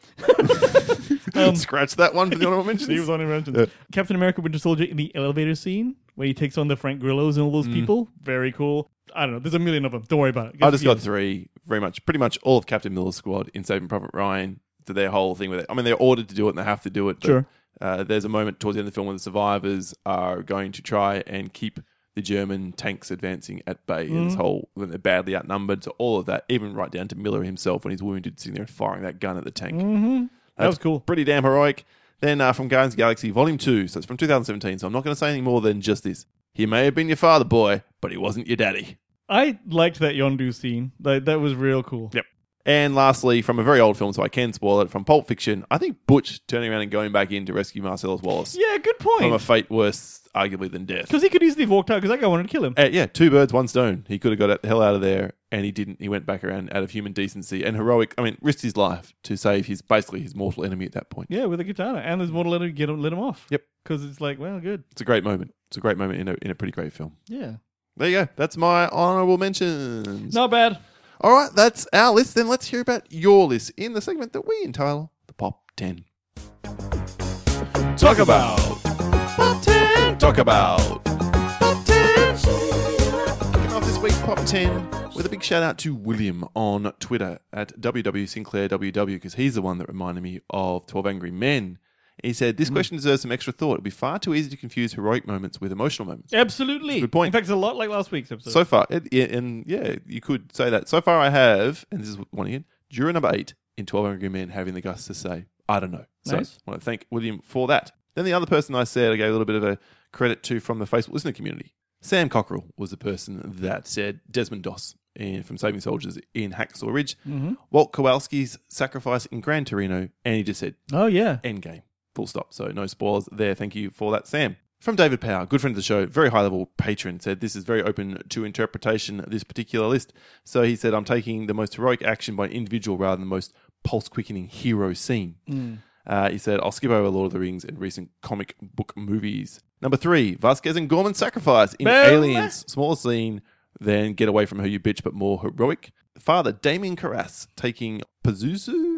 Scratch that one for the honorable mentions. He was on inventions. Yeah. Captain America Winter Soldier in the elevator scene where he takes on the Frank Grillos and all those people. Very cool. I don't know. There's a million of them. Don't worry about it. I just got 3. Pretty much all of Captain Miller's squad in Saving Private Ryan. To their whole thing with it. I mean, they're ordered to do it and they have to do it. But, Sure. There's a moment towards the end of the film where the survivors are going to try and keep the German tanks advancing at bay. And this whole, when they're badly outnumbered. So all of that, even right down to Miller himself when he's wounded, sitting there and firing that gun at the tank. Mm-hmm. That was cool. Pretty damn heroic. Then from Guardians of the Galaxy Volume 2. So it's from 2017. So I'm not going to say anything more than just this. He may have been your father, boy, but he wasn't your daddy. I liked that Yondu scene. That was real cool. Yep. And lastly, from a very old film, so I can spoil it, from Pulp Fiction, I think Butch turning around and going back in to rescue Marcellus Wallace Yeah, good from a point. fate worse, arguably, than death. Because he could easily have walked out because that guy wanted to kill him. Yeah, 2 birds, 1 stone. He could have got the hell out of there, and he didn't. He went back around out of human decency and heroic. I mean, risked his life to save basically his mortal enemy at that point. Yeah, with a katana. And there's more to let him off. Yep. Because it's like, well, good. It's a great moment. It's a great moment in a pretty great film. Yeah. There you go. That's my honorable mentions. Not bad. All right, that's our list. Then let's hear about your list in the segment that we entitle the Pop 10. Talk about Pop 10. Talk about Pop 10. Kicking off this week's Pop 10 with a big shout out to William on Twitter at WWSinclairWW because he's the one that reminded me of 12 Angry Men. He said, this question deserves some extra thought. It would be far too easy to confuse heroic moments with emotional moments. Absolutely. Good point. In fact, it's a lot like last week's episode. So far, you could say that. So far I have, and this is one again, juror number 8 in 12 Angry Men having the guts to say, I don't know. So Nice. I want to thank William for that. Then the other person I said I gave a little bit of a credit to from the Facebook listener community. Sam Cockrell was the person that said Desmond Doss from Saving Soldiers in Hacksaw Ridge, Walt Kowalski's Sacrifice in Gran Torino, and he just said Oh, yeah. Endgame. Full stop. So no spoilers there. Thank you for that, Sam. From David Power, good friend of the show, very high-level patron, said this is very open to interpretation, this particular list. So he said, I'm taking the most heroic action by an individual rather than the most pulse-quickening hero scene. He said, I'll skip over Lord of the Rings and recent comic book movies. Number 3, Vasquez and Gorman's Sacrifice in Boom. Aliens. Smaller scene than Get Away From Her, You Bitch, but more heroic. Father Damien Carras taking Pazuzu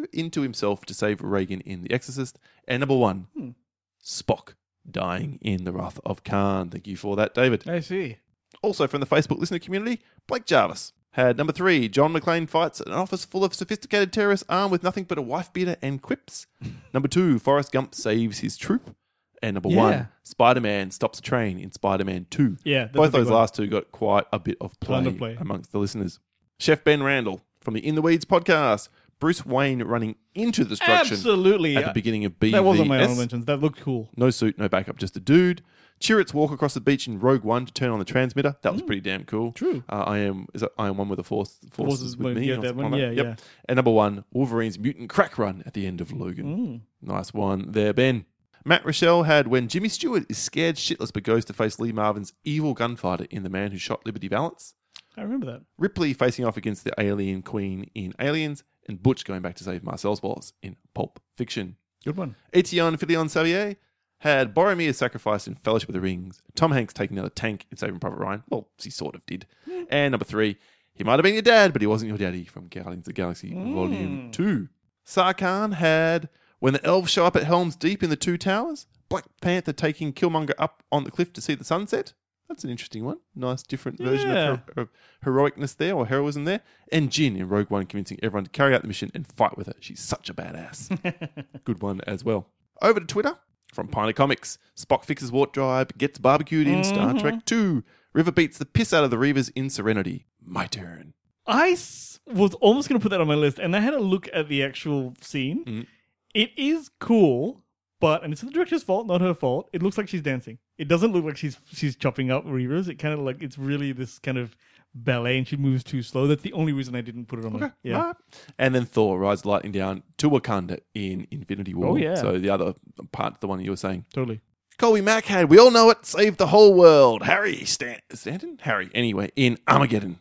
2, into himself to save Reagan in The Exorcist. And number 1, Spock dying in The Wrath of Khan. Thank you for that, David. I see. Also from the Facebook listener community, Blake Jarvis had number 3, John McClane fights an office full of sophisticated terrorists armed with nothing but a wife beater and quips. Number 2, Forrest Gump saves his troop. And number 1, Spider-Man stops a train in Spider-Man 2. Yeah, that's both a big those one. last two got quite a bit of play amongst the listeners. Chef Ben Randall from the In the Weeds podcast, Bruce Wayne running into destruction Absolutely. at the beginning of BVS. That wasn't my honorable mentions. That looked cool. No suit, no backup, just a dude. Chirrut's walk across the beach in Rogue One to turn on the transmitter. That was pretty damn cool. True. I am one with the forces with me. Yeah, or that something one. like Yeah, that. yeah. And number 1, Wolverine's mutant crack run at the end of Logan. Nice one there, Ben. Matt Rochelle had when Jimmy Stewart is scared shitless but goes to face Lee Marvin's evil gunfighter in The Man Who Shot Liberty Valance. I remember that. Ripley facing off against the alien queen in Aliens, and Butch going back to save Marcel's balls in Pulp Fiction. Good one. Etienne Filion Xavier had Boromir's sacrifice in Fellowship of the Rings, Tom Hanks taking out a tank in Saving Private Ryan. Well, he sort of did. And number 3, he might have been your dad, but he wasn't your daddy from Guardians of the Galaxy Volume 2. Sarkhan had when the elves show up at Helm's Deep in the Two Towers, Black Panther taking Killmonger up on the cliff to see the sunset. That's an interesting one. Nice different version of heroicness there, or heroism there. And Jin in Rogue One convincing everyone to carry out the mission and fight with her. She's such a badass. Good one as well. Over to Twitter from Pioneer Comics. Spock fixes warp drive, gets barbecued in Star Trek 2. River beats the piss out of the Reavers in Serenity. My turn. Was almost going to put that on my list, and I had a look at the actual scene. It is cool, but, and it's the director's fault, not her fault, it looks like she's dancing. It doesn't look like she's chopping up Reavers. It kind of like, it's really this kind of ballet, and she moves too slow. That's the only reason I didn't put it on my list. Yeah. Right. And then Thor rides the lightning down to Wakanda in Infinity War. Oh, yeah. So the other part, the one you were saying. Totally. Colby Mack had, we all know it, saved the whole world. Harry Stanton? Harry, anyway, in Armageddon.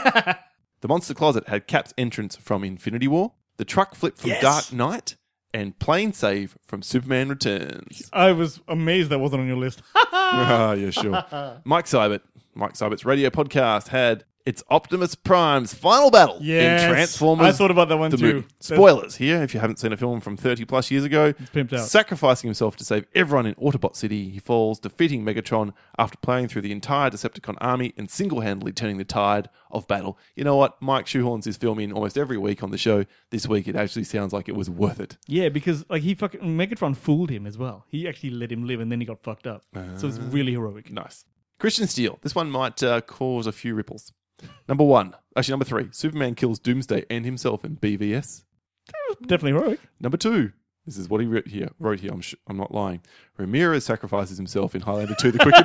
The Monster Closet had Cap's entrance from Infinity War, the truck flip from Dark Knight, and plane save from Superman Returns. I was amazed that wasn't on your list. Yeah, sure. Mike Seibert's radio podcast had its Optimus Prime's final battle in Transformers. I thought about that one the too. Movie. Spoilers here, if you haven't seen a film from 30 plus years ago. It's pimped out. Sacrificing himself to save everyone in Autobot City, he falls, defeating Megatron after playing through the entire Decepticon army and single-handedly turning the tide of battle. You know what? Mike shoehorns his film in almost every week on the show. This week, it actually sounds like it was worth it. Yeah, because like Megatron fooled him as well. He actually let him live, and then he got fucked up. So it's really heroic. Nice. Christian Steele. This one might cause a few ripples. Number 3, Superman kills Doomsday and himself in BVS. Definitely heroic. Number 2, this is what he wrote here. I'm not lying. Ramirez sacrifices himself in Highlander 2, The Quickening.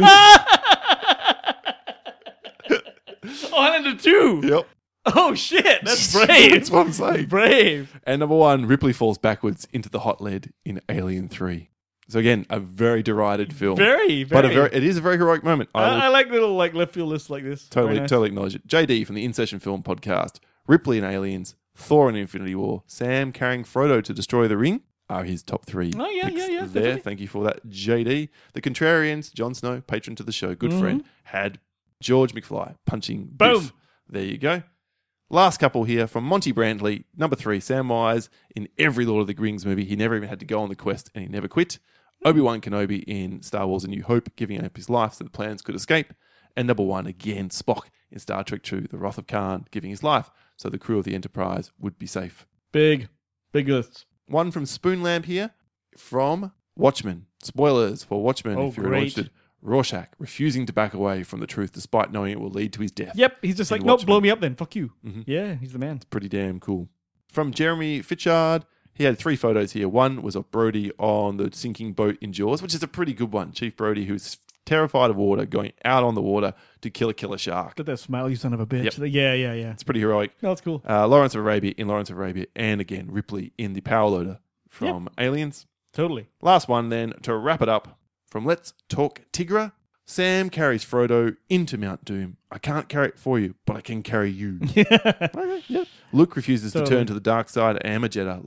Highlander 2? Yep. Oh shit, that's brave. That's what I'm saying. Brave. And number 1, Ripley falls backwards into the hot lead in Alien 3. So again, a very derided film. Very. But it is a very heroic moment. I like little like left field lists like this. Totally, Very nice. totally acknowledge it. JD from the In Session Film podcast, Ripley in Aliens, Thor in Infinity War, Sam carrying Frodo to destroy the ring are his top 3 Oh, yeah, picks yeah, there. definitely. Thank you for that, JD. The Contrarians, Jon Snow, patron to the show, good Mm-hmm. friend, had George McFly punching Boom. Biff. There you go. Last couple here from Monty Brantley. Number 3, Samwise in every Lord of the Rings movie. He never even had to go on the quest and he never quit. Obi-Wan Kenobi in Star Wars A New Hope, giving up his life so the plans could escape. And number 1, again, Spock in Star Trek 2, The Wrath of Khan, giving his life so the crew of the Enterprise would be safe. Big lists. One from Spoonlamp here from Watchmen. Spoilers for Watchmen if you great. watched it. Rorschach refusing to back away from the truth despite knowing it will lead to his death. Yep, he's just In like, nope, Watchmen. blow me up then. Fuck you. Mm-hmm. Yeah, he's the man. Pretty damn cool. From Jeremy Fitchard, he had 3 photos here. One was of Brody on the sinking boat in Jaws, which is a pretty good one. Chief Brody, who's terrified of water, going out on the water to kill a killer shark. Got that smile, you son of a bitch. Yep. Yeah. It's pretty heroic. No, it's cool. Lawrence of Arabia in Lawrence of Arabia, and again, Ripley in the Power Loader from Aliens. Totally. Last one then, to wrap it up, from Let's Talk Tigra. Sam carries Frodo into Mount Doom. I can't carry it for you, but I can carry you. Okay, yeah. Luke refuses to turn to the dark side. I am a Jedi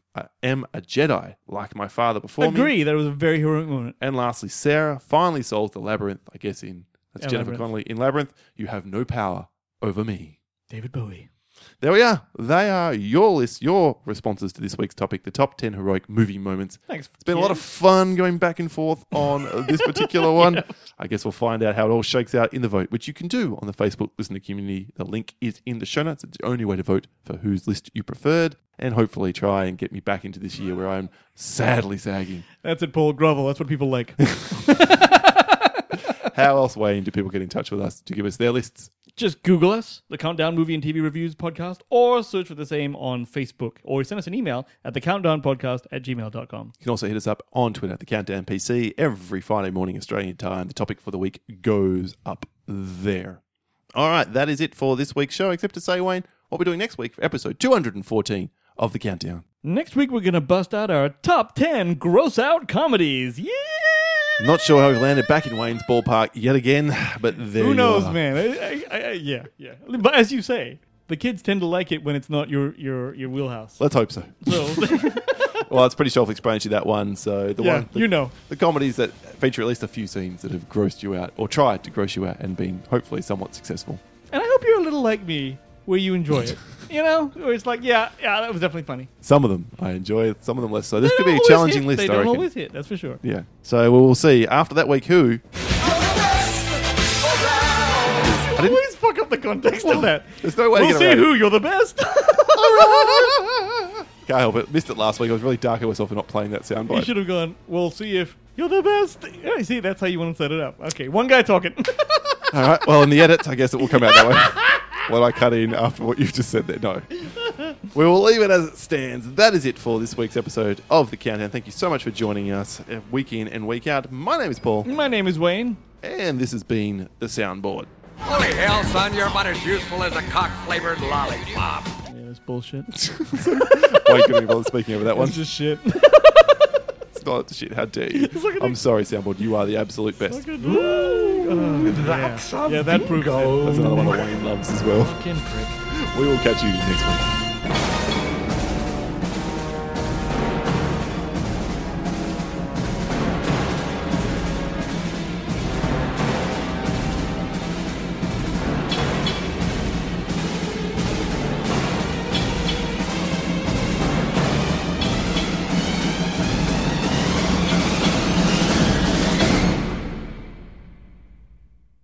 like my father before me. Agree. That was a very heroic moment. And lastly, Sarah finally solves the labyrinth. That's Jennifer Labyrinth. Connelly in Labyrinth. You have no power over me. David Bowie. There we are. They are your list, your responses to this week's topic, the top 10 heroic movie moments. Thanks. It's been a lot of fun going back and forth on this particular one. I guess we'll find out how it all shakes out in the vote, which you can do on the Facebook listener community. The link is in the show notes. It's the only way to vote for whose list you preferred, and hopefully try and get me back into this year where I'm sadly sagging. That's it, Paul. Grovel. That's what people like. How else, Wayne, do people get in touch with us to give us their lists? Just Google us, the Countdown Movie and TV Reviews Podcast, or search for the same on Facebook, or send us an email at thecountdownpodcast@gmail.com. You can also hit us up on Twitter at the Countdown PC. Every Friday morning Australian time, the topic for the week goes up there. All right, that is it for this week's show, except to say, Wayne, what we're doing next week for episode 214 of The Countdown. Next week, we're going to bust out our top 10 gross-out comedies. Yeah! Not sure how we've landed back in Wayne's ballpark yet again, but there Who knows, you are. man? Yeah. But as you say, the kids tend to like it when it's not your wheelhouse. Let's hope so. So, Well, it's pretty self-explanatory, that one. So the comedies that feature at least a few scenes that have grossed you out, or tried to gross you out, and been hopefully somewhat successful. And I hope you're a little like me, where you enjoy it. You know? Where it's like, yeah, that was definitely funny. Some of them I enjoy, some of them less so. This They could be don't a always challenging hit. list, They I don't reckon. always hit, that's for sure. Yeah. So we'll see. After that week, who? I always fuck up the context of that. There's no way to We'll get see around who, it. you're the best. Can't help it. Missed it last week. I was really dark at myself for not playing that You soundbite. should have gone, we'll see if you're the best. Yeah, see, that's how you want to set it up. Okay, one guy talking. All right. Well, in the edit, I guess it will come out that way. When I cut in after what you've just said there. No. We will leave it as it stands. That is it for this week's episode of The Countdown. Thank you so much for joining us week in and week out. My name is Paul, My name is Wayne. and this has been The Soundboard. Holy hell, son, you're about as useful as a cock-flavored lollipop. Yeah, that's bullshit. Why couldn't we bother speaking over that one? That's just shit. It's not shit. How dare you? like I'm sorry, Soundboard. You are the absolute best. Yeah, that proves it. That's another one that Wayne loves as well. Fucking prick. We will catch you next week.